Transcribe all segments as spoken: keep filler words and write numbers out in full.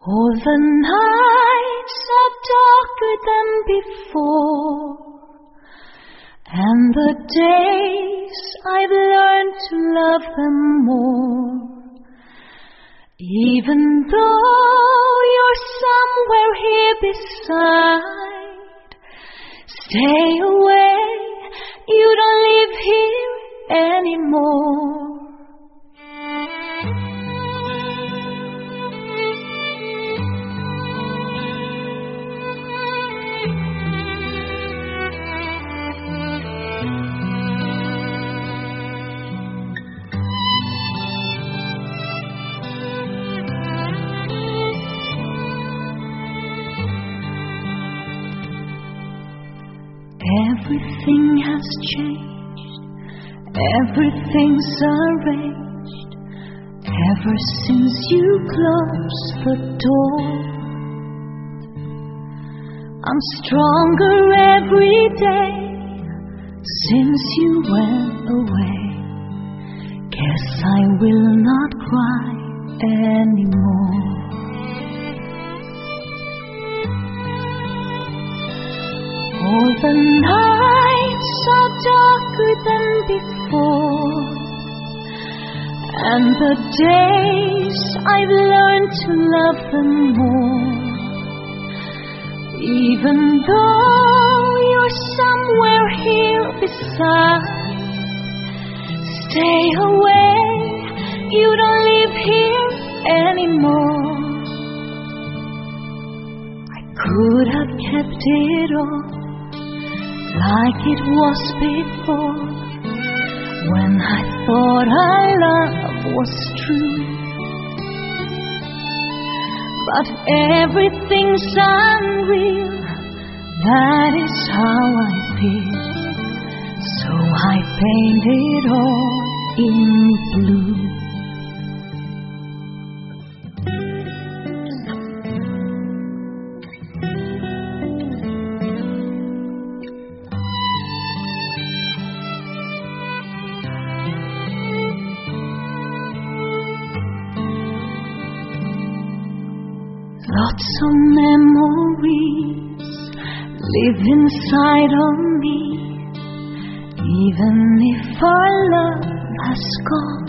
All the nights are darker than before, and the days I've learned to love them more. Even though you're somewhere here beside, stay away, you don't live here anymore. Everything has changed, everything's arranged, ever since you closed the door. I'm stronger every day since you went away. Guess I will not cry anymore. All the nights are darker than before, and the days I've learned to love them more. Even though you're somewhere here beside, stay away, you don't live here anymore. I could have kept it all like it was before, when I thought our love was true. But everything's unreal, that is how I feel. So I paint it all in blue. Lots of memories live inside of me, even if our love has gone.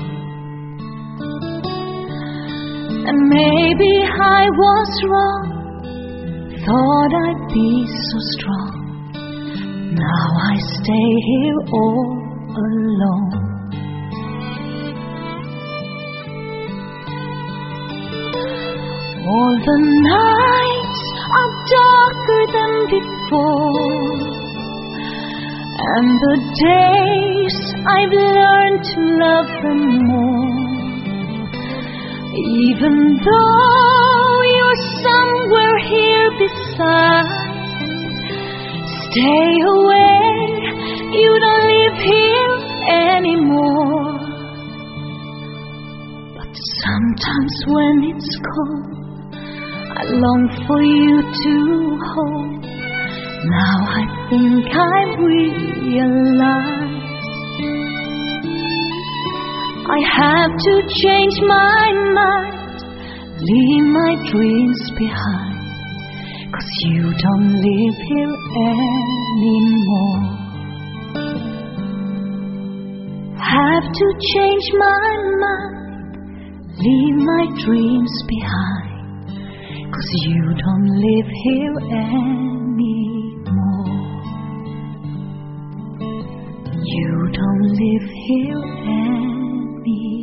And maybe I was wrong, thought I'd be so strong. Now I stay here all alone. All the nights are darker than before, and the days I've learned to love them more. Even though you're somewhere here beside, stay away, you don't live here anymore. But sometimes when it's cold, I long for you to hold. Now I think I've realized I have to change my mind, leave my dreams behind, 'cause you don't live here anymore. Have to change my mind, leave my dreams behind, 'cause you don't live here anymore. You don't live here anymore.